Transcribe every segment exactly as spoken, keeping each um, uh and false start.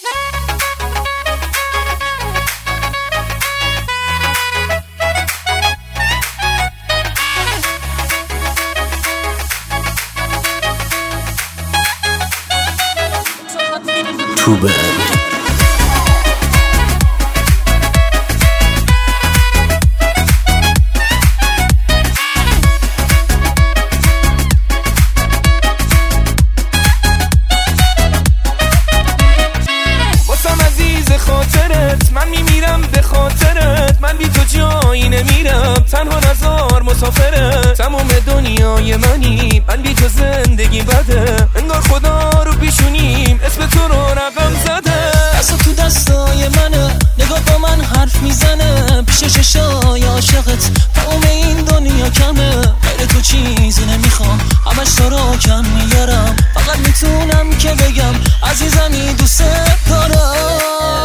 تو بند خاطرت من میمیرم به خاطرت، من بی تو جایی نمیرم، تنها نزار مسافرت، تمام دنیای منی، من بی تو زندگی بده، انگار خدا رو پیشونیم اسم تو رو رقم زده. دست تو دستای منه، نگاه با من حرف میزنه، پیش چشای عاشقت تمام این دنیا کمه، غیر تو چیزی نمیخوام، همش تو رو کم میارم، فقط میتونم که بگم عزیزمی دوست دارم.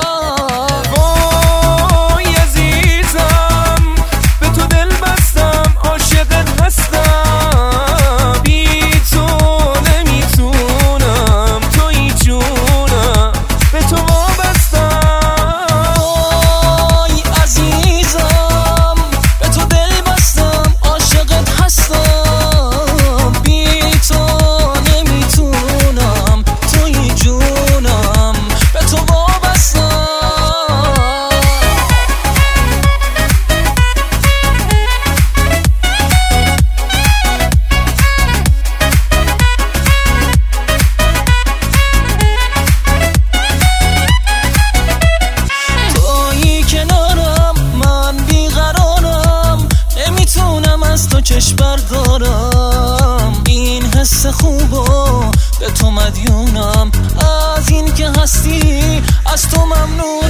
چشم بردارم این حس خوبو به تو مدیونم، از این که هستی از تو ممنون.